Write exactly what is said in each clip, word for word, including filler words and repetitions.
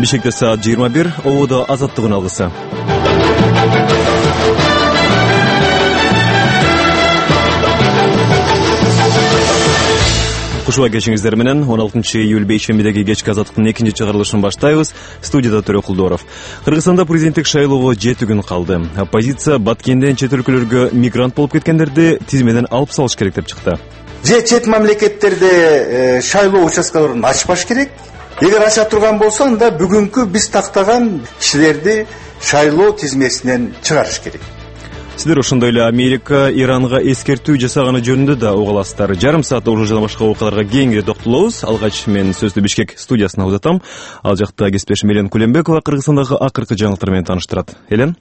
Бишкекте саат жыйырма бир, Ободо азаттыгын алгысы. Кушуа кечиңиздер менен он алтынчы июль бейшембидеги кечки азаттыктын экинчи чыгарылышын баштайбыз. Студияда Төрө Кулдоров. Кыргызстанда президенттик шайлоого жети күн калды. Оппозиция Баткенден чет өлкөлөргө мигрант болуп кеткендерди тизмеден алып салыш керек деп чыкты. Же чет мамлекеттерде шайлоо участкаларын ачпаш керек. Эгер ача турган болсо, анда бүгүнкү биз тактаган кишилерди шайлоо тизмесинен чыгарыш керек. Сиздер ошондой эле Америка Иранга эскертүү жасаганы жөнүндө да угаласыздар. Жарым саатта ушул жана башка окуяларга кеңири токтолобуз. Алгач мен сөздү Бишкек студиясына узатам. Ал жакта кесиптешим Элен Кулембекова Кыргызстандагы акыркы жаңылыктар менен тааныштырат. Элен.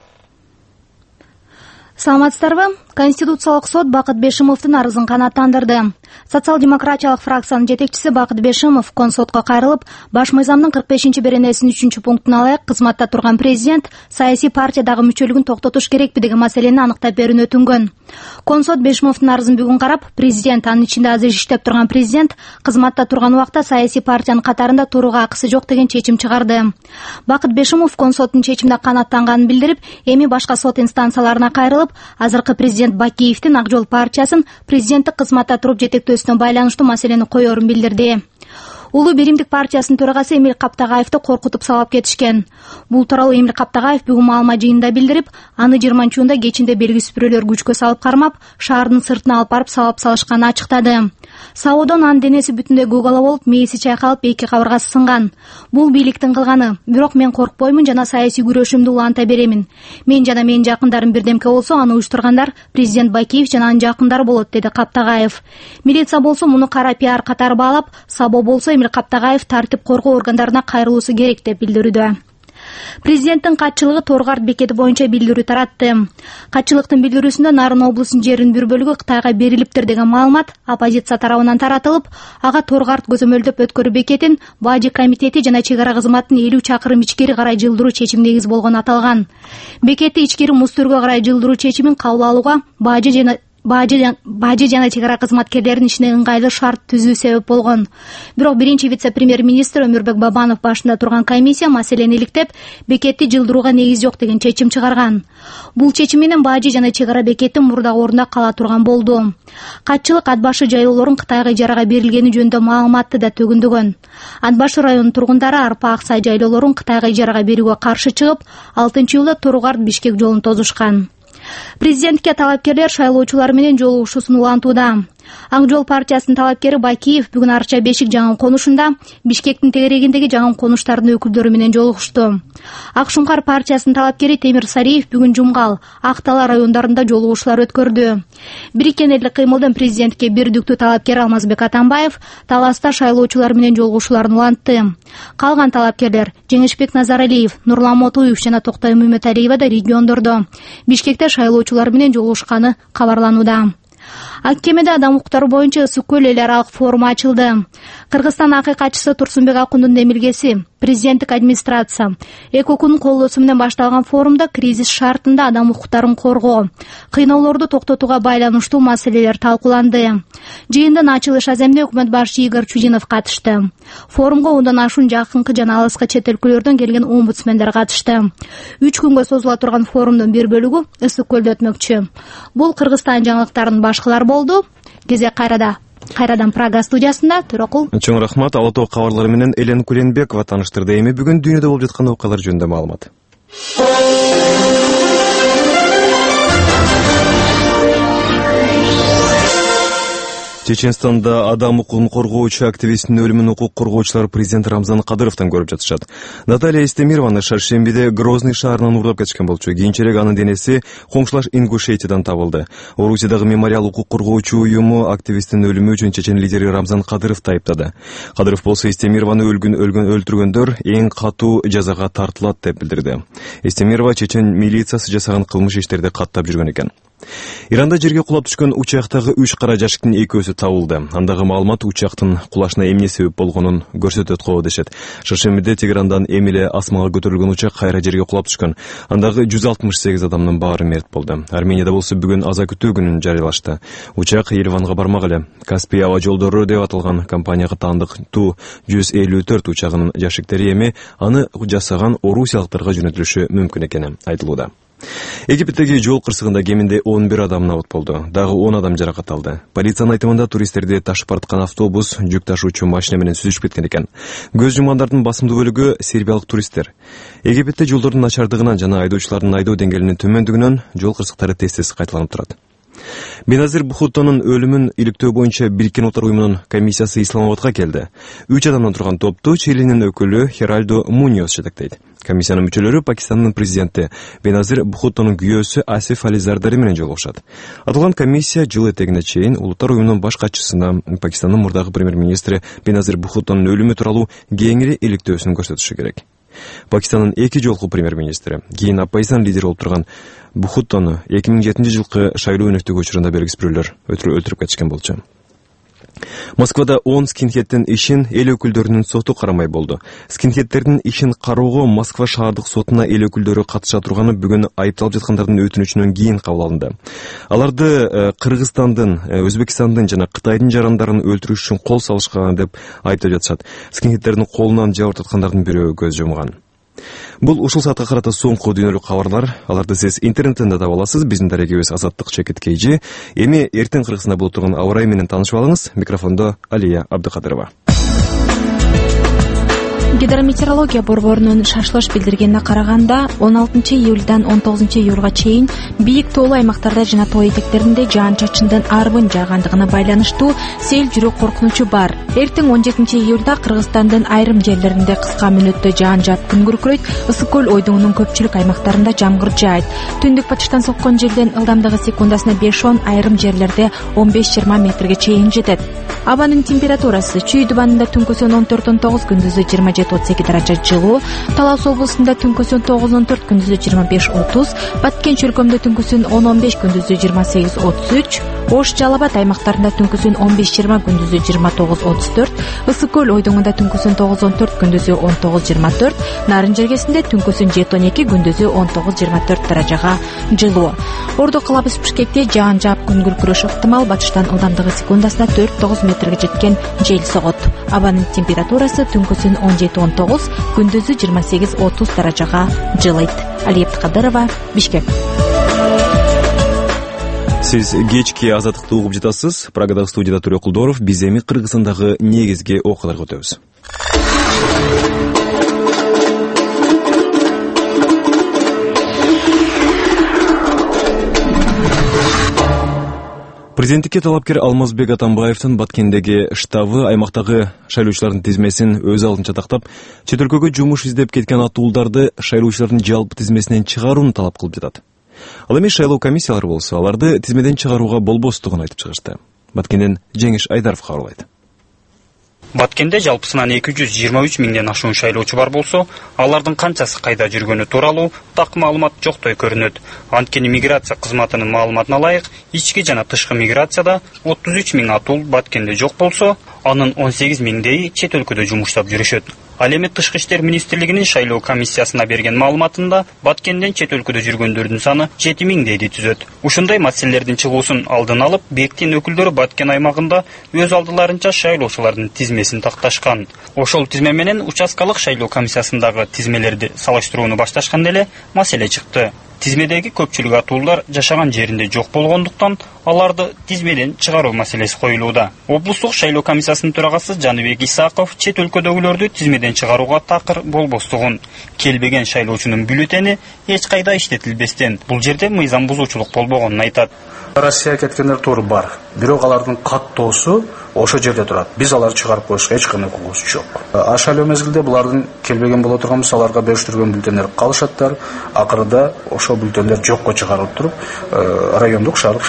Саламатсыздарбы? Конституциялык сот Бакыт Бешимовдун арызын канааттандырды. Социал-демократиялык фракциянын жетекчиси Бакыт Бешимов Консотко кайрылып, баш мыйзамдын кырк бешинчи беренесинин үчүнчү пунктуна ылайык кызматта турган президент саясий партиядагы мүчөлүгүн токтотуш керекпи деген маселени аныктап берүүнү өтүнгөн. Консот Бешимовдун арызын бүгүн карап, президент, анын ичинде азыр иштеп турган президент кызматта турган убакта саясий партиянын катарында турууга акысы жок деген чечим чыгарды. Бакыт Бешимов Консоттун чечимине канааттанганын билдирип, эми башка сот инстанцияларына кайрылып, азыркы президент Бакиевдин Ак жол партиясын президенттик кызматта туруп жетектөөсүнө байланыштуу маселени коерун билдирди. Улуу Биримдик партиясынын төрагасы Эмил Каптагаевди коркутуп салап кетишкен. Бул тууралуу Эмил Каптагаев бүгүн маалымат жыйынында билдирип, аны жыйырманчы июнда кечинде белгисиз бирөөлөр күчкө салып кармап, шаардын сыртына алып барып салап салышканын ачыктады. Саодон анын денеси бүтүндөй көгала болуп, мээси чайкалып, эки кабыргасы сынган. Бул бийликтин кылганы, бирок мен коркпоймун жана саясий күрөшүмдү уланта беремин. Мен жана менин жакындарым бирдемке болсо, аны уюштургандар президент Бакиев жана анын жакындары болот, деди Каптагаев. Милиция болсо муну кара пиар катары баалап, Сабо болсо Эмил Каптагаев тартип коргоо органдарына кайрылуусу керек деп билдирүүдө. Президенттин катчылыгы Торгарт бекети боюнча билдирүү таратты. Катчылыктын билдирүүсүндө Нарын облусунун жеринин бир бөлүгү Кытайга берилиптир деген маалымат оппозиция тарабынан таратылып, ага Торгарт көзөмөлдөп өткөрүү бекетин Бажы комитети жана чек ара кызматтын элүү чакырым ичкери карай жылдыруу чечими негиз болгону аталган. Бекети ичкери Мустүргө карай жылдыруу чечимин кабыл алууга Бажы жана Бажы жана чек ара кызматкерлеринин ишине ыңгайлуу шарт түзүү себеп болгон. Бирок биринчи вице-премьер-министр Өмүрбек Бабанов башында турган комиссия маселени иликтеп, бекетти жылдырууга негиз жок деген чечим чыгарган. Бул чечим менен Бажы жана чек ара бекети мурдагы ордунда кала турган болду. Катчылык ат башы жайлоолорун Кытайга ижарага берилгени жөнүндө маалыматты да төгүндөгөн. Ат башы районунун тургундары Арпа Аксай жайлоолорун Кытайга ижарага берүүгө каршы чыгып, алтынчы июлда Торгарт Бишкек жолун тозушкан. Президентке талапкерлер шайлоочулар менен жолугушуусун улантууда. Ак жол партиясынын талапкери Бакиев бүгүн Арча Бешик жаңы конушунда Бишкектин тегерегиндеги жаңы конуштардын өкүлдөрү менен жолугушту. Ак Шуңкар партиясынын талапкери Темир Сариев бүгүн Жумгал, Ак Дала райондарында жолугушуулар өткөрдү. Бириккен элдик кыймылдын президентке бирдиктүү талапкери Алмазбек Атамбаев Таласта шайлоочулар менен жолугушууларын улантты. Калган талапкерлер Жеңишбек Назаралиев, Нурлан Мотуев жана Токтой Мөмөталиева да региондордо Бишкекте шайлоочулар менен жолугушканы кабарланууда. Ак кемеде адам укуктары боюнча ысык көл эл аралык форуму ачылды. Кыргызстан акыйкатчысы Турсунбек Акундун демилгеси, президенттик администрация, ЭКОКунун колдоосу менен башталган форумда кризис шартында адам укуктарын коргоо, кыйноолорду токтотууга байланыштуу маселелер талкууланды. Жыйындын ачылыш аземде өкмөт башчы Игорь Чудинов катышты. Форумга ондан ашуун жакынкы жана алыскы чет өлкөлөрдөн келген омбудсмендер катышты. үч күнгө созула турган форумдун бир бөлүгү ысык көлдө өтмөкчү. Бул Кыргызстан жаңылыктарынын башкалар болду. Кезек кайрада. Кайрадан Прага студиясында Төрөкул. Чоң рахмат. Алатоо кабарлары менен Элен Кулембекова тааныштырды. Эми бүгүн дүйнөдө болуп жаткан окуялар жөнүндө маалымат. Чеченстанда адам укугун коргоочу активисттин өлүмүн укук коргоочулар президент Рамзан Кадыровдон көрүп жатышат. Наталья Истемированы Шаршембиде Грозный шаарынан уурдап кетишкен болчу. Кийинчерээк анын денеси коңшулаш Ингушетиядан табылды. Орусиядагы мемориал укук коргоочу уюму активисттин өлүмү үчүн чечен лидери Рамзан Кадыровду айыптады. Кадыров болсо Истемированы өлгөн өлгөн өлтүргөндөр эң катуу жазага тартылат деп билдирди. Истемирова чечен милициясы жасаган кылмыш иштерди каттап жүргөн экен. Иранда жерге кулап түшкөн учактагы үч кара жашыктын экөөсү табылды. Андагы маалымат учактын кулашына эмне себеп болгонун көрсөтөт го дешет. Шаршембиде Тегерандан эми эле асманга көтөрүлгөн учак кайра жерге кулап түшкөн. Андагы жүз алтымыш сегиз адамдын баары мерт болду. Арменияда болсо бүгүн аза күтүү күнүн жарыялашты. Учак Ереванга бармак эле. Каспий аба жолдору деп аталган компанияга таандыктуу жүз элүү төрт учагынын жашиктери эми аны жасаган орусиялыктарга жөнөтүлүшү мүмкүн экени айтылууда. Египеттеги жол кырсыгында кеминде он бир адам набыт болду. Дагы он адам жаракат алды. Полициянын айтканында туристтерди ташып бараткан автобус жүк ташуучу машина менен сүзүшүп кеткен экен. Көз жумгандардын басымдуу бөлүгү сербиялык туристтер. Египетте жолдордун начардыгынан жана айдоочулардын айдоо деңгээлинин төмөндүгүнөн жол кырсыктары тез-тез кайталанып турат. Беназир Бухуттонун өлүмүн иликтөө боюнча Бириккен Улуттар уюмунун комиссиясы Исламабадка келди. Үч адамдан турган топту Чилинин өкүлү Херальдо Муньос жетектейт. Комиссиянын мүчөлөрү Пакистандын президенти Беназир Бухуттонун күйөөсү Асиф Али Зардари менен жолугушат. Аталган комиссия жыл этегине чейин Улуттар уюмунун баш катчысына Пакистандын мурдагы премьер-министри Беназир Бухуттонун өлүмү тууралуу кеңири иликтөөсүн көрсөтүшү керек. Пакистандын эки жолку премьер-министри, кийин оппозициянын лидери болуп турган Бухуттону эки миң жетинчи жылкы шайлоо өнөктүгү учурунда бергис бирөөлөр өлтүрүп кетишкен болчу. Москвада он скинхеддин ишин эл өкүлдөрүнүн соту карамай болду. Скинхеддердин ишин кароого Москва шаардык сотуна эл өкүлдөрү катыша турганы бүгүн айыпталып жаткандардын өтүнүчүнөн кийин кабыл алынды. Аларды Кыргызстандын, Өзбекстандын жана Кытайдын жарандарын өлтүрүш үчүн кол салышкан деп айыптап жатышат. Скинхеддердин колунан жабыр таткандардын бирөө көз жумган. Бул ушул саатка карата соңку дүйнөлүк кабарлар. Аларды сиз интернеттен да таба аласыз. Биздин дарегибиз Азаттык чекит kg. Эми эртең кыргызында болуп турган аба ырайы менен таанышып алыңыз. Микрофондо Алия Абдыкадырова. Гидрометеорология борборунун шашылыш билдиргенине караганда он алтынчы июлдан он тогузунчу июлга чейин бийик тоолуу аймактарда жана тоо этектеринде жаан-чачындын арбын жаагандыгына байланыштуу сел жүрүү коркунучу бар. Эртең он жетинчи июлда Кыргызстандын айрым жерлеринде кыска мүнөттө жаан жаап күн күркүрөйт. Ысык көл ойдоңунун көпчүлүк аймактарында жамгыр жаайт. Түндүк батыштан соккон желдин ылдамдыгы секундасына беш он, айрым жерлерде он беш жыйырма метрге чейин жетет. Абанын температурасы Чүй дубанында түнкүсүн он төрт он тогуз, күндүзү жыйырма жети отуз эки даража жылуу, Талас облусунда түнкүсүн тогуз он төрт, күндүзү жыйырма беш отуз, Баткен чөлкөмдө түнкүсүн он он беш, күндүзү жыйырма сегиз отуз үч, Ош Жалал Абад аймактарында түнкүсүн он беш жыйырма, күндүзү жыйырма тогуз отуз төрт, Ысык көл ойдоңунда түнкүсүн тогуз он төрт, күндүзү он тогуз жыйырма төрт, Нарын жергесинде түнкүсүн жети он эки, күндүзү он тогуз жыйырма төрт даражага жылуу. Ордо калабыз Бишкекте жаан жаап күн күркүрөшү ыктымал. Батыштан ылдамдыгы секундасына төрт тогуз метрге жеткен жел согот. Абанын температурасы түнкүсүн он жети он тогуз, күндүзү жыйырма сегиз отуз даражага жылыйт. Алия Абдыкадырова, Бишкек. Сиз кечки Азаттыкты угуп жатасыз. Прагадагы студияда Төрө Кулдоров. Биз эми Кыргызстандагы негизги окуяларга өтөбүз. Президенттикке талапкер Алмазбек Атамбаевдин Баткендеги штабы аймактагы шайлоочулардын тизмесин өз алдынча тактап, чет өлкөгө жумуш издеп кеткен атуулдарды шайлоочулардын жалпы тизмесинен чыгарууну талап кылып жатат. Ал эми шайлоо комиссиялары болсо, аларды тизмеден чыгарууга болбостугун айтып чыгышты. Баткенден Жеңиш Айдаров кабарлайт. Баткенде жалпысынан эки жүз жыйырма үч миңден ашуун шайлоочу бар болсо, алардын канчасы кайда жүргөнү тууралуу так маалымат жоктой көрүнөт. Анткени миграция кызматынын маалыматына ылайык, ички жана тышкы миграцияда отуз үч миң атул Баткенде жок болсо, анын он сегиз миңдейи чет өлкөдө жумуштап жүрүшөт. Ал эми Тышкы иштер министрлигинин шайлоо комиссиясына берген маалыматында Баткенден чет өлкөдө жүргөндөрдүн саны жети миңдейди түзөт. Ушундай маселелердин чыгуусун алдын алып, БЕКтин өкүлдөрү Баткен аймагында өз алдыларынча шайлоочулардын тизмесин такташкан. Ошол тизме менен участкалык шайлоо комиссиясындагы тизмелерди салыштырууну башташканда эле маселе чыкты. Тизмедеги көпчүлүк атуулар жашаган жеринде жок болгондуктан аларды тизмеден чыгаруу маселеси коюлууда. Облустук шайлоо комиссиясынын төрагасы Жаныбек Исаков чет өлкөдөгүлөрдү тизмеден чыгарууга такыр болбостугун, келбеген шайлоочунун бюллетени эч кайда иштетилбестен бул жерде мыйзам бузуучулук болбогонун айтат. Россияга кеткендер туура бар. Бирок алардын каттоосу ошо жерде турат. Биз аларды чыгарып коюшка эч кандай укугубуз жок. А шайлоо мезгилде булардын келбеген боло турган болсо аларга бериштирген бюллетендер калышаттар. Акырында ошо бюллетендер жокко чыгарылып туруп, райондук шаардык шайлоо комиссиялары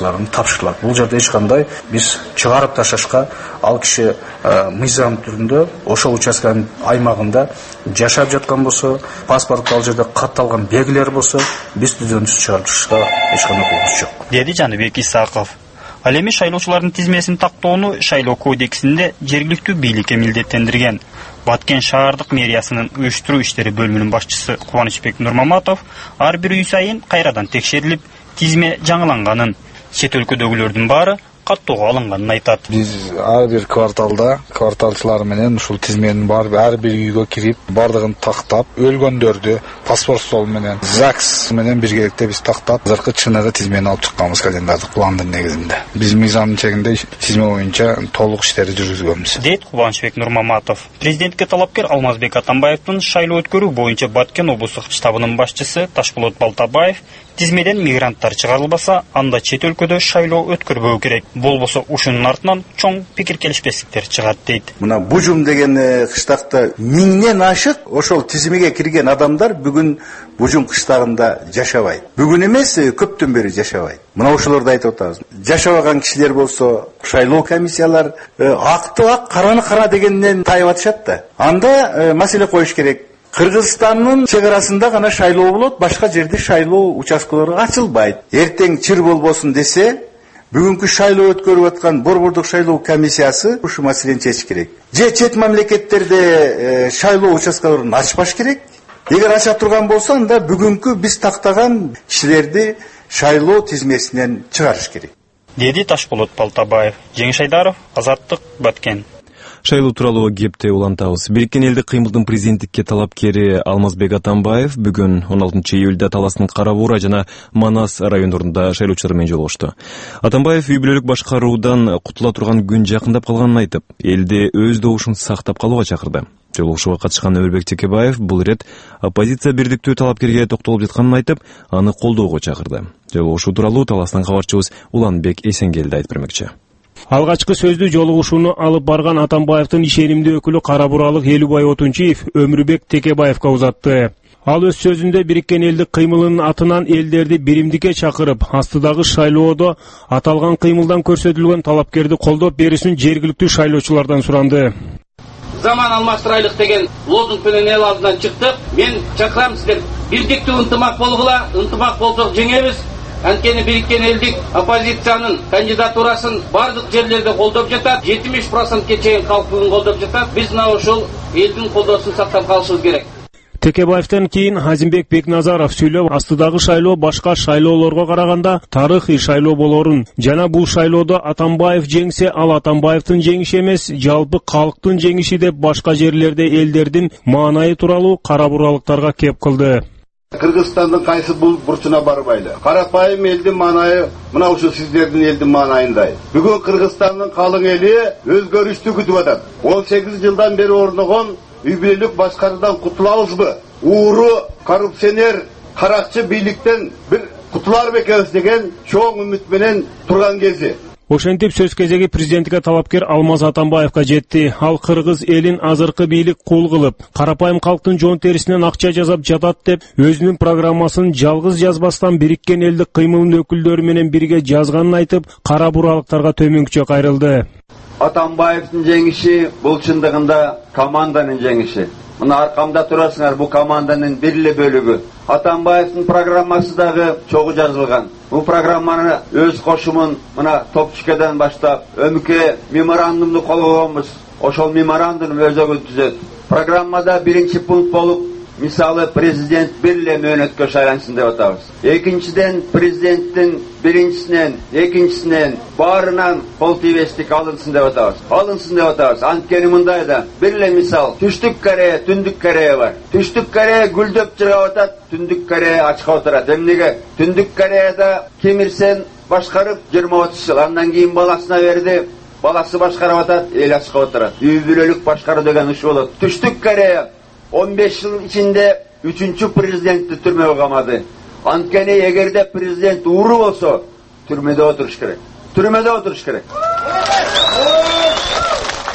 шайлоочуларына тапшырылат. Бул жерде эч кандай биз чыгарып ташташка, ал киши мыйзам түрүндө ошол участканын аймагында жашап жаткан болсо, паспорт ал жерде катталган белгилер болсо, биз түзөтүүсүз чыгарышка эч кандай укугубуз жок, деди Жаныбек Исаков. Ал эми шайлоочулардын тизмесин тактоону шайлоо кодексинде жергиликтүү бийликке милдеттендирген. Баткен шаардык мэриясынын уюштуруу иштери бөлүмүнүн башчысы Кубанычбек Нурмаматов ар бир үй сайын кайрадан текшерилип, тизме жаңыланганын, чет өлкөдөгүлөрдүн баары каттоого алынганын айтат. Биз ар бир кварталда кварталчылар менен ушул тизменин бар ар бир үйгө кирип, бардыгын тактап, өлгөндөрдү паспорт стол менен, ЗАГС менен биргеликте биз тактап, азыркы чыныгы тизмени алып чыкканбыз календардык пландын негизинде. Биз мыйзамдын чегинде тизме боюнча толук иштерди жүргүзгөнбүз, дейт Кубанычбек Нурмаматов. Президентке талапкер Алмазбек Атамбаевдин шайлоо өткөрүү боюнча Баткен облустук штабынын башчысы Ташполот Балтабаев тизмеден мигранттар чыгарылбаса, анда чет өлкөдө шайлоо өткөрбөө керек. Болбосо ушунун артынан чоң пикир келишпестиктер чыгат дейт. Мына Бужум деген кыштакта миңден ашык ошол тизимге кирген адамдар бүгүн Бужум кыштагында жашабайт. Бүгүн эмес, көптөн бери жашабайт. Мына ошолорду айтып атабыз. Жашабаган кишилер болсо, шайлоо комиссиялар акты ак, караны кара дегенден тайып атышат да. Анда маселе коюш керек. Кыргызстандын чек арасында гана шайлоо болот, башка жерде шайлоо участкалары ачылбайт. Эртең чыр болбосун десе, бүгүнкү шайлоо өткөрүп аткан Борбордук шайлоо комиссиясы ушу маселени чечиш керек. Же чет мамлекеттерде шайлоо участкаларын ачпаш керек. Эгер ача турган болсо, анда бүгүнкү биз тактаган кишилерди шайлоо тизмесинен чыгарыш керек, деди Ташполот Балтабаев. Жеңиш Айдаров, Азаттык, Баткен. Шайлоо тууралуу кепте улантабыз. Бириккен элдик кыймылдын президенттикке талапкери Алмазбек Атамбаев бүгүн он алтынчы июлда Таластын Кара Буура жана Манас райондорунда шайлоочулар менен жолугушту. Атамбаев үй бүлөлүк башкаруудан кутула турган күн жакындап калганын айтып, элди өз добушун сактап калууга чакырды. Жолугушууга катышкан Өмүрбек Текебаев бул ирет оппозиция бирдиктүү талапкерге токтолуп жатканын айтып, аны колдоого чакырды. Жолугушуу тууралуу Таластан кабарчыбыз Уланбек Эсенгелди айтып бермекчи. Алгачкы сөздүү жолугушууну алып барган Атамбаевдин ишенимдүү өкүлү Кара Бууралык Элубай Отунчиев Өмүрбек Текебаевга узатты. Ал өз сөзүндө бириккен элдик кыймылынын атынан элдерди биримдикке чакырып, астыдагы шайлоодо аталган кыймылдан көрсөтүлгөн талапкерди колдоп берүүсүн жергиликтүү шайлоочулардан суранды. Заман алмаштырайлык деген лозунг менен эл алдынан чыктык. Мен чакырам сиздер бирдиктүү ынтымак болгула, ынтымак болсок жеңебиз. Анткени бириккен элдик оппозициянын кандидатурасын бардык жерлерде колдоп жатат. жетимиш процентке чейин калк бүгүн колдоп жатат. Биз мына ошол элдин колдоосун сактап калышыбыз керек. Текебаевден кийин Азимбек Бекназаров сүйлөп, астыдагы шайлоо башка шайлоолорго караганда тарыхый шайлоо болорун жана бул шайлоодо Атамбаев жеңсе, ал Атамбаевдин жеңиши эмес, жалпы калктын жеңиши деп башка жерлерде элдердин маанайы тууралуу Кара Бууралыктарга кеп кылды. Кыргызстандын кайсы бул бурчуна барбайлы. Карапайым элдин маанайы мына ушу сиздердин элдин маанайындай. Бүгүн Кыргызстандын калың эли өзгөрүштү күтүп атат. он сегиз жылдан бери орногон үй бүлөлүк башкаруудан кутулабызбы? Ууру, коррупционер, каракчы бийликтен бир кутуларбы экенбиз деген чоң үмүт менен турган кези. Ошентип сөз кезеги президенттикке талапкер Алмаз Атамбаевга жетти. Ал кыргыз элин азыркы бийлик кул кылып, карапайым калктын жон терисинен акча жасап жатат деп, өзүнүн программасын жалгыз жазбастан бириккен элдик кыймылынын өкүлдөрү менен бирге жазганын айтып, Кара Бууралыктарга төмөнкүчө кайрылды. Атамбаевдин жеңиши бул чындыгында команданын жеңиши. Мына аркамда турасыңар, бул команданын бир эле бөлүгү. Атамбаевдин программасы дагы чогуу жазылган. Бул программаны өз кошумун мына Топчукеден баштап Өмүкө меморандумду кол койгонбуз. Ошол меморандум өзөгүн түзөт. Программада биринчи пункт болуп, мисалы президент бир эле мөөнөткө шайлансын деп атабыз. Экинчиден президенттин биринчисинен, экинчисинен баарынан кол тийбестик алынсын деп атабыз. Алынсын деп атабыз. Анткени мындай да, бир эле мисал, Түштүк Корея, Түндүк Корея бар. Түштүк Корея гүлдөп жыргап атат, Түндүк Корея ачкап отурат. Эмнеге? Түндүк Кореяда Ким Ир Сен башкарып жыйырма отуз жыл, андан кийин баласына берди. Баласы башкарып атат, эл ачкап отурат. Үй бүлөлүк башкаруу деген ушу болот. Түштүк Корея он беш жыл ичинде үчүнчү президентти түрмөгө камады. Анткени эгерде президент ууру болсо, түрмөдө отуруш керек. Түрмөдө отуруш керек.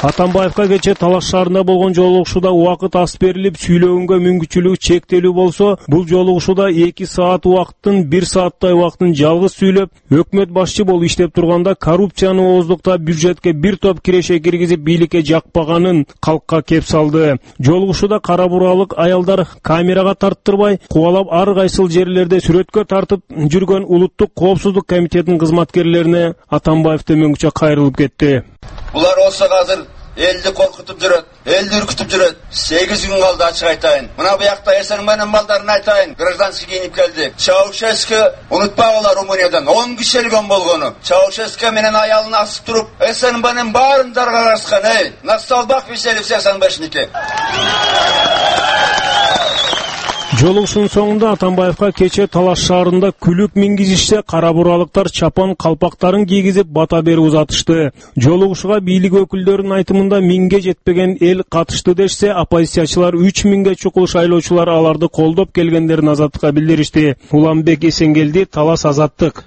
Атамбаевка кече Талаш шаарында болгон жолугушууда убакыт аз берилип, сүйлөгөнгө мүмкүнчүлүгү чектелүү болсо, бул жолугушууда эки саат убакыттын бир сааттай убакытын жалгыз сүйлөп, өкмөт башчы болуп иштеп турганда коррупцияны ооздукта бюджетке бир топ киреше киргизип бийликке жакпаганын калкка кеп салды. Жолугушууда кара буралык аялдар камерага тарттырбай, кубалап ар кайсыл жерлерде сүрөткө тартып жүргөн Улуттук коопсуздук комитетинин кызматкерлерине Атамбаев төмөнгүчө кайрылып кетти. Булар болсо азыр элди коркутуп жүрөт, элди үркүтүп жүрөт. сегиз күн калды, ачык айтайын. Мына буякта эсен менен балдарын айтайын. Гражданский кийинип келди. Чаушеску унутпагыла Румыниядан он киши өлгөн болгону. Чаушеску менен аялын асып туруп, эсен менен баарын даргарашкан. Эй, Насталбак Веселев сексен бешники. Жолугушунун соңунда Атамбаевка кече Талаш шаарында күлүк мингизишсе, кара буралыктар чапан калпактарын кийгизип бата берип узатышты. Жолугушууга бийлик өкүлдөрүнүн айтымында миңге жетпеген эл катышты дешсе, оппозициячылар үч миңге чукул шайлоочулар аларды колдоп келгендерин Азаттыкка билдиришти. Уламбек Эсенгелди, Талас, Азаттык.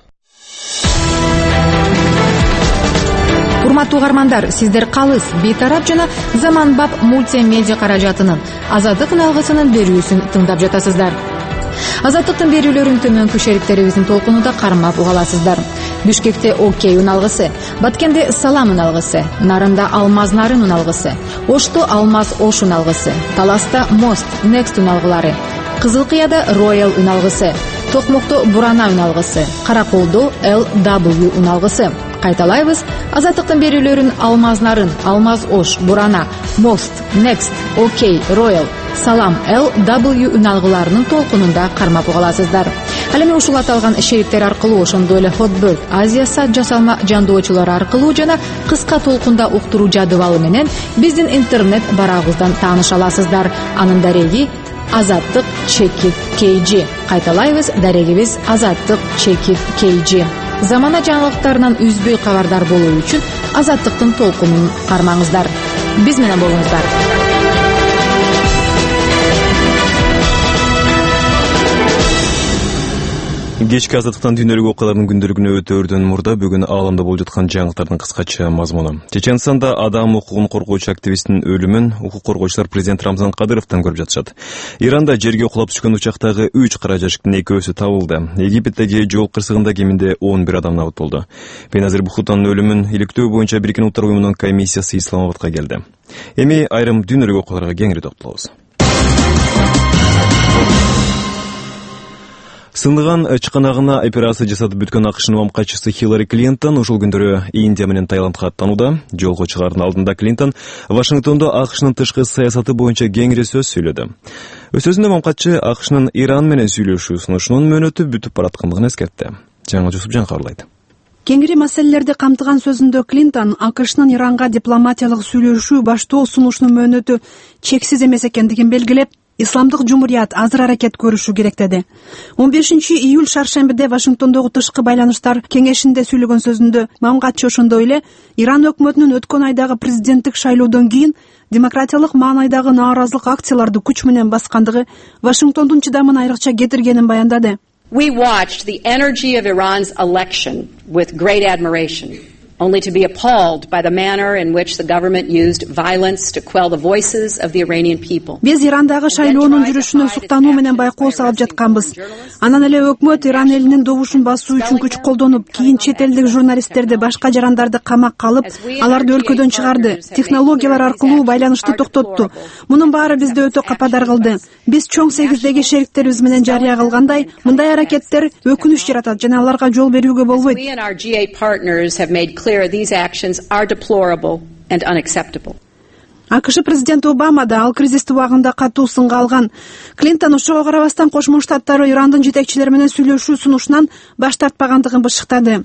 Урматтуу угармандар, сиздер Калыс, Бейтарап жана Заманбап мультимедиа каражатынын Азаттык үналгысынын берүүсүн тыңдап жатасыздар. Азаттыктын берүүлөрүн төмөнкү шериктерибиздин толкунунда кармап угаласыздар. Бишкекте Окей үналгысы, Баткенде Салам үналгысы, Нарында Алмаз Нарын үналгысы, Ошто Алмаз Ош үналгысы, Таласта Мост Next үналгылары, Кызылкыяда Royal үналгысы, Токмокто Бурана үналгысы, Караколдо Эл дабл ю үналгысы. Кайталайбыз, Азаттыктын берүүлөрүн Алмаз Нарын, Алмаз Ош, Бурана, Мост, Next, Окей, Royal, Салам, Эл дабл ю үналгыларынын толкунунда кармап угаласыздар. Ал эми ушул аталган шериктер аркылуу, ошондой эле Hotbird, Азия сат жасалма жандоочулар аркылуу жана кыска толкунда уктуруу жадыбалы менен биздин интернет барагыбыздан тааныша аласыздар. Анын дареги Азаттык чекит кей джи. Кайталайбыз, дарегибиз Азаттык чекит кей джи. Замана жаңылыктарынан үзбөй кабардар болуу үчүн Азаттыктын толкунун кармаңыздар. Биз менен болуңуздар. Кечки Азаттыктан дүйнөлүк окуялардын күндөлүгүнө өтөөрдөн мурда бүгүн ааламда болуп жаткан жаңылыктардын кыскача мазмуну. Чеченстанда адам укугун коргоочу активисттин өлүмүн укук коргоочулар президент Рамзан Кадыровдон көрүп жатышат. Иранда жерге кулап түшкөн учактагы үч кара жашыктын экөөсү табылды. Египеттеги жол кырсыгында кеминде он бир адам набыт болду. Беназир Бухутанын өлүмүн иликтөө боюнча Бириккен Улуттар уюмунун комиссиясы Исламабадка келди. Эми айрым дүйнөлүк окуяларга кеңири токтолобуз. Сындыган ычканагына операция жасатып бүткөн АКШнын мамкачысы Хиллари Клинтон ушул күндөрү Индия менен Таиландга аттанууда. Жолго чыгаардын алдында Клинтон Вашингтондо АКШнын тышкы саясаты боюнча кеңири сөз сүйлөдү. Өз сөзүндө мамкачы АКШнын Иран менен сүйлөшүү сунушунун мөөнөтү бүтүп бараткандыгын эскертти. Жаңы Жусупжан кабарлайт. Кеңири маселелерди камтыган сөзүндө Клинтон АКШнын Иранга дипломатиялык сүйлөшүү баштоо сунушунун мөөнөтү чексиз эмес экендигин белгилеп, Исламдык жумурият азыр аракет көрүшү керек деди. он бешинчи июль шаршембиде Вашингтондогу тышкы байланыштар кеңешинде сүйлөгөн сөзүндө мамкачы ошондой эле Иран өкмөтүнүн өткөн айдагы президенттик шайлоодон кийин демократиялык маанайдагы нааразылык акцияларды күч менен баскандыгы Вашингтондун чыдамын айрыкча кетиргенин баяндады. We watched the energy of Iran's election with great admiration. Only to be appalled by the manner in which the government used violence to quell the voices of the Iranian people. Биз Ирандагы шайлоонун жүрүшүнө суктануу менен байкоо салып жатканбыз. Анан эле өкмөт Иран элинин добушун басуу үчүн күч колдонуп, кийин чет элдик журналисттерди, башка жарандарды камакка алып, аларды өлкөдөн чыгарды. Технологиялар аркылуу байланышты токтотту. Мунун баары бизди өтө кападар кылды. Биз чоң сегиздеги шериктерибиз менен жарыя кылгандай, мындай аракеттер өкүнүч жаратат жана аларга жол берүүгө болбойт. We and our G eight partners have made clear these actions are deplorable and unacceptable. АКШ президенти Обама да ал кризисти убагында катуу сынга алган. Клинтон ошого карабастан Кошмо Штаттары Ирандын жетекчилери менен сүйлөшүү сунушунан баш тартпагандыгын бышыктады.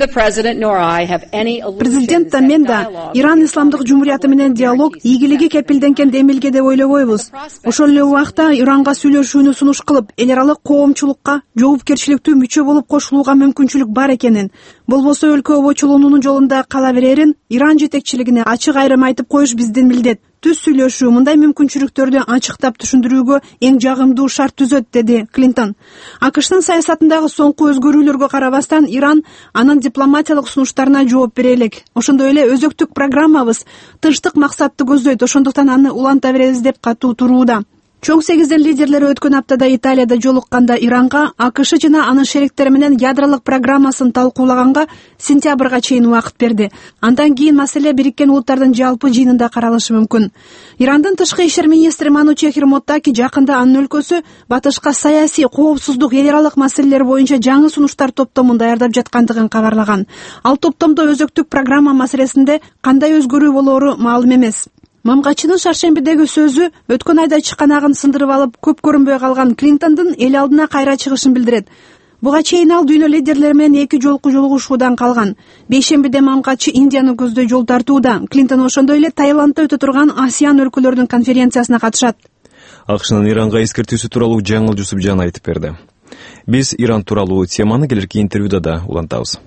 Президент да мен да Иран исламдык жумурияты менен диалог ийгилиги кепилденген демилге деп ойлобойбуз. Ошол эле убакта Иранга сүйлөшүүнү сунуш кылып, эл аралык коомчулукка жоопкерчиликтүү мүчө болуп кошулууга мүмкүнчүлүк бар экенин, болбосо өлкө обочулуунун жолунда кала берерин Иран жетекчилигине ачык айрым айтып коюш биздин милдет. түз сүйлөшүү мындай мүмкүнчүлүктөрдү ачыктап түшүндүрүүгө эң жагымдуу шарт түзөт, деди Клинтон. АКШтын саясатындагы соңку өзгөрүүлөргө карабастан Иран анын дипломатиялык сунуштарына жооп бере элек. Ошондой эле өзөктүк программабыз тынчтык максатты көздөйт, ошондуктан аны уланта беребиз деп катуу турууда. Чоң сегиздин лидерлери өткөн аптада Италияда жолукканда Иранга АКШ жана анын шериктери менен ядролук программасын талкуулаганга сентябрга чейин убакыт берди. Андан кийин маселе Бириккен Улуттардын жалпы жыйынында каралышы мүмкүн. Ирандын тышкы ишер министри Манучехир Моттаки жакында анын өлкөсү батышка саясий, коопсуздук, эл аралык маселелер боюнча жаңы сунуштар топтомун даярдап жаткандыгын кабарлаган. Ал топтомдо өзөктүк программа маселесинде кандай өзгөрүү болоору маалым эмес. Мамгачынын шаршембидеги сөзү өткөн айда чыканагын сындырып алып, көп көрүнбөй калган Клинтондун эл алдына кайра чыгышын билдирет. Буга чейин ал дүйнө лидерлери менен эки жолку жолугушуудан калган. Бейшембиде Мамгачы Индияны көздөй жол тартууда. Клинтон ошондой эле Таиландда өтө турган ASEAN өлкөлөрүнүн конференциясына катышат. АКШнын Иранга эскертүүсү тууралуу жаңыл Жусупжан айтып берди. Биз Иран тууралуу теманы келерки интервьюда да улантабыз.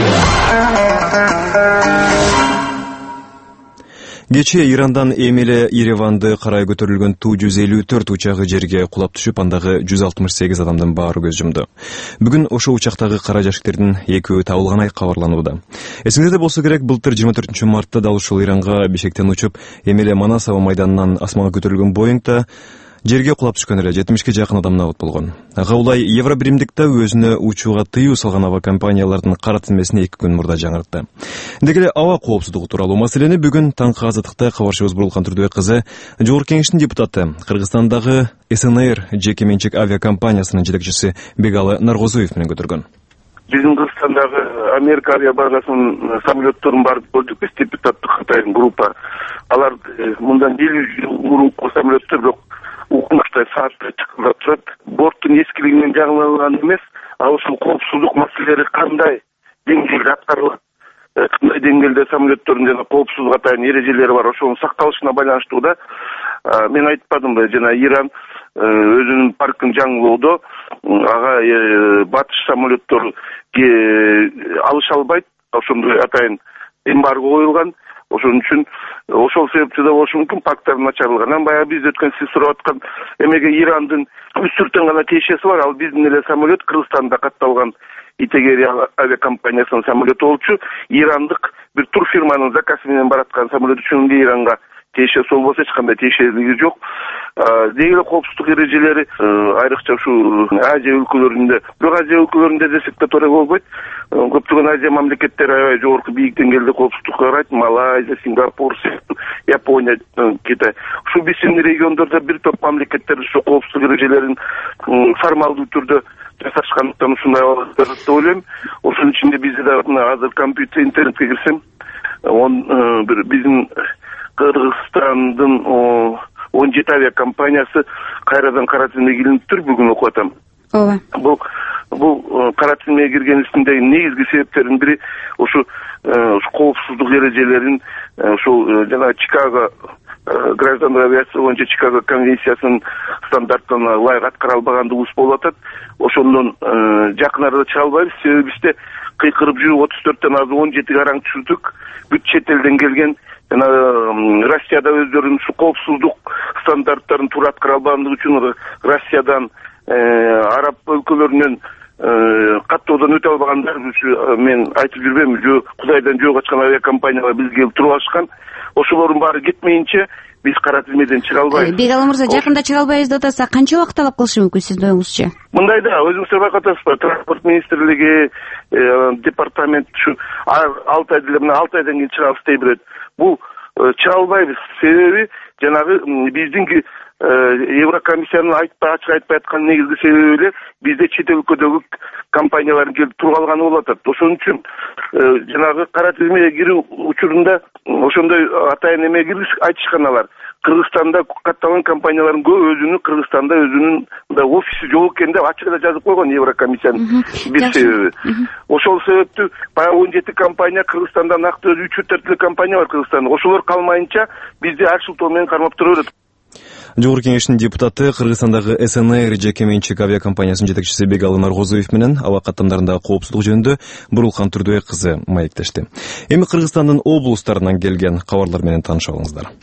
Кечээ Ирандан эми эле Ереванды карай көтөрүлгөн Ту жүз элүү төрт учагы жерге кулап түшүп, андагы жүз алтымыш сегиз адамдын баары көз жумду. Бүгүн ошол учактагы кара жашиктердин экөө табылганы кабарланууда. Эсиңизде болсо керек, былтыр жыйырма төртүнчү мартта дал ушул Иранга Бишкектен учуп, эми эле Манас аба майданынан асманга көтөрүлгөн Боингда жерге кулап түшкөн эле жетимишке жакын адам набыт болгон. Ага улай Евробиримдикте өзүнө учууга тыюу салган аба компаниялардын кара тизмесине эки күн мурда жаңыртты. Деги эле аба коопсуздугу тууралуу маселени бүгүн таңкы азаттыкта кабарчыбыз Бурулхан Турдубек кызы, Жогорку Кеңештин депутаты, Кыргызстандагы СНР жеке менчик авиакомпаниясынын жетекчиси Бегалы Наргозуев менен көтөргөн. Биздин Кыргызстандагы Америка авиабазасынын самолетторун барып көрдүк биз, депутаттык катайын группа. Алар мындан элүү жыл мурунку самолеттор, бирок укмуштай сааттай чыкылдап турат. Борттун эскилигинен жаңыланган эмес, а ушул коопсуздук маселелери кандай деңгээлде аткарылат, кандай деңгээлде самолеттордун жана коопсуздук атайын эрежелери бар, ошонун сакталышына байланыштуу да. Мен айтпадымбы, жана Иран өзүнүн паркын жаңылоодо ага батыш самолеттору алыша албайт, ошондой атайын эмбарго коюлган. Ошон үчүн ошол себептүү да болушу мүмкүн, парктар начарлыгы. Анан баягы биз өткөн сиз сурап аткан эмеге Ирандын үстүртөн гана тиешеси бар. Ал биздин эле самолет Кыргызстанда катталган Итегери авиакомпаниясынын самолету болчу. Ирандык бир турфирманын заказы менен бараткан самолет үчүн Иранга тиешеси болбосо эч кандай тиешелиги жок. Деги эле коопсуздук эрежелери айрыкча ушу Азия өлкөлөрүндө, бирок Азия өлкөлөрүндө десек да туура болбойт. Көптөгөн Азия мамлекеттери аябай жогорку бийик деңгээлде коопсуздукка карайт. Малайзия, Сингапур, Япония, Китай. Ушу биздин региондордо бир топ мамлекеттер ушу коопсуздук эрежелерин формалдуу түрдө жасашкандыктан ушундай болот деп ойлойм. Ошонун ичинде бизде да азыр компьютер, интернетке кирсем, бир биздин Кыргызстандын он жети авиакомпаниясы кайрадан кара тизмеге илиниптир, бүгүн окуп атам. Ооба. Бул бул кара тизмеге киргенисиндеги негизги себептердин бири ушу коопсуздук эрежелерин ушул жана Чикаго граждандык авиация боюнча Чикаго конвенциясынын стандарттарына ылайык аткара албагандыгыбыз болуп атат. Ошондон жакын арада чыга албайбыз, себеби бизде кыйкырып жүрүп отуз төрттөн азыр он жетиге араң түшүрдүк. Бүт чет элден келген жана Россияда өздөрүнүн коопсуздук стандарттарын туура аткара албагандыгы үчүн Россиядан, араб өлкөлөрүнөн каттоодон өтө албагандар, мен айтып жүрбөйм, жөө Кудайдан жөө качкан авиакомпаниялар бизге келип туруп алышкан. Ошолордун баары кетмейинче биз кара тизмеден чыга албайбыз. Бегалы мырза, жакында чыга албайбыз деп атасыз, канча убакыт талап кылышы мүмкүн сиздин оюңузча? Мындай да, өзүңүздөр байкатасызбы, транспорт министрлиги, департамент ушу алты ай деле, мына алты айдан кийин чыгабыз дей берет. Бул чыга албайбыз, себеби жанагы биздин Еврокомиссиянын айтпай ачык айтпай аткан негизги себеби эле бизде чет өлкөдөгү компаниялардын келип туруп алганы болуп атат. Ошон үчүн жанагы кара тизмеге кирүү учурунда ошондой атайын эме киргиз айтышкан алар. Кыргызстанда катталган компаниялардын көбү өзүнүн Кыргызстанда өзүнүн офиси жок экен деп ачык эле жазып койгон Еврокомиссиянын бир себеби. Ошол себептүү баягы он жети компания Кыргызстанда накты өзү үч төрт эле компания бар Кыргызстанда. Ошолор калмайынча бизди ачылтоо менен кармап тура берет. Жогорку Кеңештин депутаты, Кыргызстандагы СНР жеке менчик авиакомпаниясынын жетекчиси Бегалы Наргозуев менен аба каттамдарындагы коопсуздук жөнүндө Бурулхан Турдубек кызы маектешти. Эми Кыргызстандын облустарынан келген кабарлар менен таанышып алыңыздар.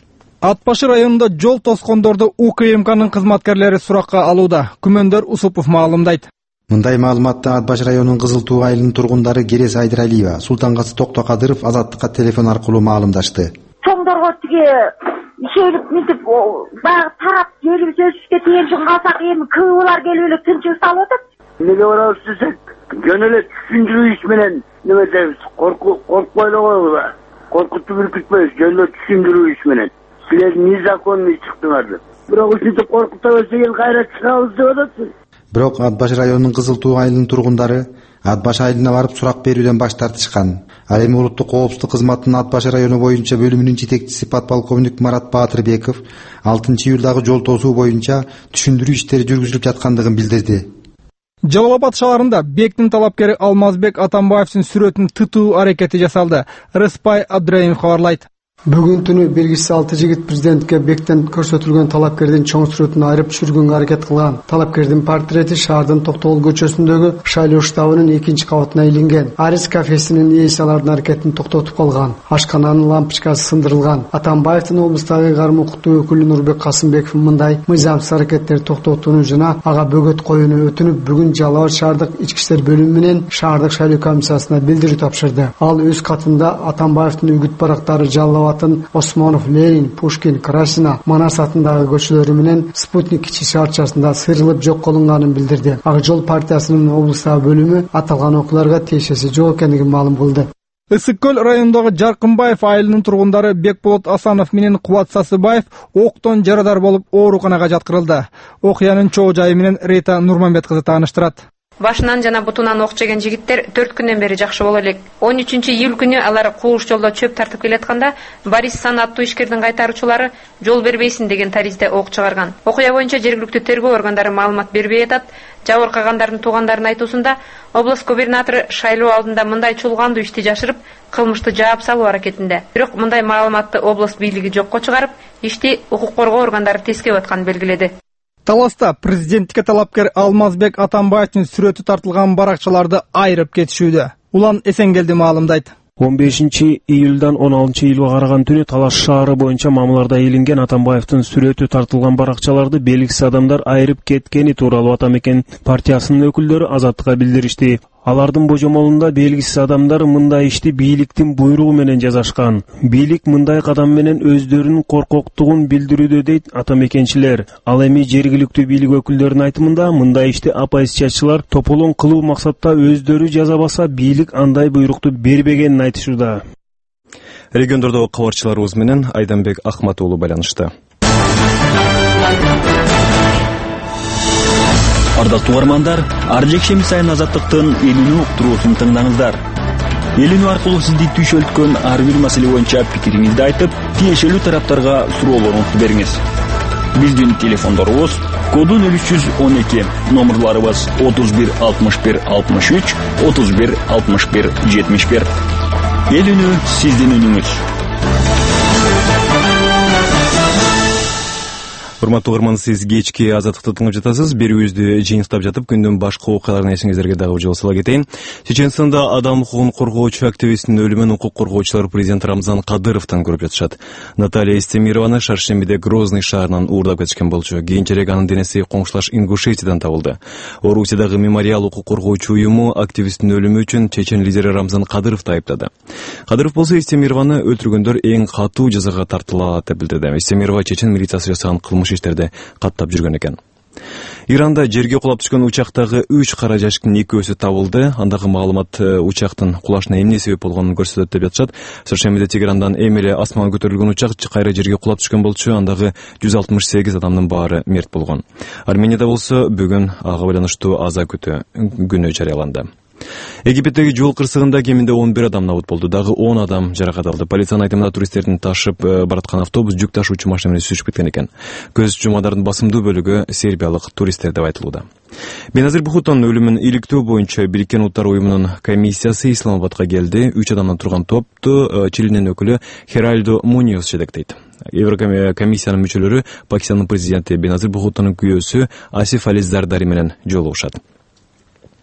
Ат башы районунда жол тоскондорду У К М К'нын кызматкерлери суракка алууда. Күмөндөр Усупов маалымдайт. Мындай маалыматты Ат башы районунун Кызыл Туу айылынын тургундары Керес Айдыралиева, Султангасы Токтокадыров Азаттыкка телефон аркылуу маалымдашты. Чоңдорго тиги ишелип мынтип баягы тарап жерибиз өсүшкө тиешин калсак эми кыыбылар келип эле тынчыбыз алып атат. Эмнеге барабыз десек, жөн эле түшүндүрүү иш менен неме дейбиз, коркпой эле коебуз. Коркутуп үркүтпөйбүз, жөн эле түшүндүрүү иш менен. Силер незаконный чыктыңар. Бирок ушинтип коркута берсеңер кайра чыгабыз деп атасыз. Бирок Ат башы районунун Кызыл Туу айылынын тургундары Ат башы айылына барып сурак берүүдөн баш тартышкан. Ал эми улуттук коопсуздук кызматынын Ат башы району боюнча бөлүмүнүн жетекчиси подполковник Марат Баатырбеков алтынчы июлдагы жол тосуу боюнча түшүндүрүү иштери жүргүзүлүп жаткандыгын билдирди. Жалал Абад шаарында Бектин талапкери Алмазбек Атамбаевдин сүрөтүн тытуу аракети жасалды. Рыспай Абдраимов кабарлайт. Бүгүн түнү белгисиз алты жигит президентке Бектен көрсөтүлгөн талапкердин чоң сүрөтүн айрып түшүргөнгө аракет кылган. Талапкердин портрети шаардын Токтогул көчөсүндөгү шайлоо штабынын экинчи кабатына илинген. Арис кафесинин ээси алардын аракетин токтотуп калган. Ашкананын лампочкасы сындырылган. Атамбаевдин облустагы кармы укуктуу өкүлү Нурбек Касымбеков мындай мыйзамсыз аракеттерди токтотууну жана ага бөгөт коюуну өтүнүп, бүгүн Жалал Абад шаардык ички иштер бөлүмү менен шаардык шайлоо комиссиясына билдирүү тапшырды. Ал өз катында Атамбаевдин үгүт барактары Жалал Осмонов, Ленин, Пушкин, Красина, Манас атындагы көчөлөрү менен Спутник кичи шаарчасында сырылып жок кылынганын билдирди. Ак жол партиясынын облустагы бөлүмү аталган окуяларга тиешеси жок экендигин маалым кылды. Ысык көл районундагы Жаркынбаев айылынын тургундары Бекболот Асанов менен Кубат Сасыбаев октон жарадар болуп ооруканага жаткырылды. Окуянын чоо жайы менен Рита Нурмамбет кызы тааныштырат. Башынан жана бутунан ок жеген жигиттер төрт күндөн бери жакшы боло элек. он үчүнчү июль күнү алар кууш жолдо чөп тартып келатканда Борис Сан аттуу ишкердин кайтаруучулары жол бербейсин деген таризде ок чыгарган. Окуя боюнча жергиликтүү тергөө органдары маалымат бербей атат. Жабыркагандардын туугандарынын айтуусунда область губернатору шайлоо алдында мындай чулгандуу ишти жашырып, кылмышты жаап салуу аракетинде. Бирок мындай маалыматты область бийлиги жокко чыгарып, ишти укук коргоо органдары тескеп атканын белгиледи. Таласта президенттикке талапкер Алмазбек Атамбаевдин сүрөтү тартылган баракчаларды айрып кетишүүдө. Улан Эсенгелди маалымдайт. он бешинчи июлдан он алтынчы июлга караган түнү Талаш шаары боюнча мамыларда илинген Атамбаевдин сүрөтү тартылган баракчаларды белгисиз адамдар айрып кеткени тууралуу Атамекен партиясынын өкүлдөрү Азаттыкка билдиришти. Алардын божомолунда белгисиз адамдар мындай ишти бийликтин буйругу менен жасашкан. Бийлик мындай кадам менен өздөрүнүн коркоктугун билдирүүдө дейт Атамекенчилер. Ал эми жергиликтүү бийлик өкүлдөрүнүн айтымында мындай ишти оппозициячылар тополон кылуу максатта өздөрү жазабаса бийлик андай буйрукту бербегенин айтышууда. Региондордогу кабарчыларыбыз менен Айданбек Ахмат уулу байланышты. Ардактуу угармандар, ар жекшемби сайын Азаттыктын элүүнү уктуруусун тыңдаңыздар. Элүүнү аркылуу сизди түшөлткөн ар бир маселе боюнча пикириңизди айтып, тиешелүү тараптарга суроолоруңузду бериңиз. Биздин телефондорубуз коду нөл үч жүз он эки, номерларыбыз отуз бир алтымыш бир алтымыш үч, отуз бир алтымыш бир жетимиш бир. Элүүнү сиздин үнүңүз. Урматтуу угарман, сиз кечки Азаттыкты тыңдап жатасыз. Берүүбүздү жыйынтыктап жатып, күндүн башка окуяларын эсиңиздерге дагы жол сала кетейин. Чеченстанда адам укугун коргоочу активисттин өлүмүн укук коргоочулар президент Рамзан Кадыровдон көрүп жатышат. Наталья Истемированы Шаршембиде Грозный шаарынан уурдап кетишкен болчу. Кийинчерээк анын денеси коңшулаш Ингушетиядан табылды. Орусиядагы мемориал укук коргоочу уюму активисттин өлүмү үчүн чечен лидери Рамзан Кадыровду айыптады. Кадыров болсо Истемированы өлтүргөндөр эң катуу жазага тартылат деп билдирди. Истемирова чечен милициясы жасаган кылмыш иштерде каттап жүргөн экен. Иранда жерге кулап түшкөн учактагы үч кара жашыктын экөөсү табылды. Андагы маалымат учактын кулашына эмне себеп болгонун көрсөтөт деп жатышат. Шаршембиде Тегерандан эми эле асманга көтөрүлгөн учак кайра жерге кулап түшкөн болчу. Андагы жүз алтымыш сегиз адамдын баары мерт болгон. Арменияда болсо бүгүн ага байланыштуу аза күтүү күнү жарыяланды. Египеттеги жол кырсыгында кеминде он бир адам набыт болду, дагы он адам жаракат алды. Полициянын айтымында туристтердин ташып бараткан автобус жүк ташуучу машина менен сүзүшүп кеткен экен. Көз жумадардын басымдуу бөлүгү сербиялык туристтер деп айтылууда. Беназир Бухутон өлүмүн иликтөө боюнча Бириккен Улуттар уюмунун комиссиясы Исламабадка келди. үч адамдан турган топту Чилинин өкүлү Херальдо Муниос жетектейт. Еврокомиссиянын мүчөлөрү Пакистандын президенти Беназир Бухутонун күйөөсү Асиф Али Зардари менен жолугушат.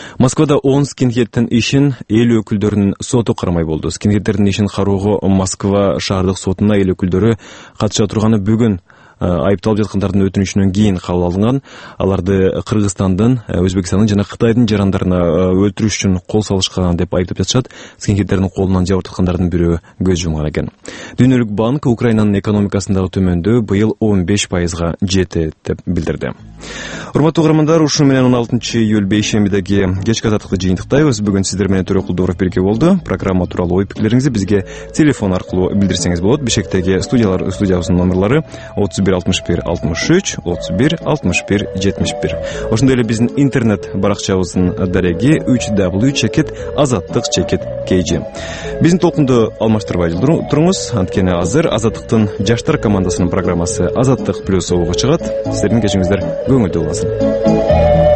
Москвада он скинхедтин ишин эл өкүлдөрүнүн соту кармай болду. Скинхедтердин ишин кароого Москва шаардык сотуна эл өкүлдөрү катыша турганы бүгүн айыпталып жаткандардын өтүнүчүнөн кийин кабыл алынган. Аларды Кыргызстандын, Өзбекстандын жана Кытайдын жарандарына өлтүрүш үчүн кол салышкан деп айыптап жатышат. Скинхедтердин колунан жабыр таткандардын бирөө көз жумган экен. Дүйнөлүк банк Украинанын экономикасындагы төмөндөө быйыл он беш пайызга жетет деп билдирди. Урматтуу угармандар, ушуну менен он алтынчы июль бейшембидеги кечки азаттыкты жыйынтыктайбыз. Бүгүн сиздер менен Төрө Кулдуров бирге болду. Программа тууралуу ой пикирлериңизди бизге телефон аркылуу билдирсеңиз болот. Бишкектеги студиялар студиябыздын номерлары отуз бир алтымыш бир алтымыш үч, отуз бир алтымыш бир жетимиш бир. Ошондой эле биздин интернет баракчабыздын дареги үч дабл чекит азаттык чекит кей жи. Биздин толкунду алмаштырбай туруңуз, анткени азыр Азаттыктын жаштар командасынын программасы Азаттык плюс обуга чыгат. Сиздердин кечиңиздер көңүлдүү болсун.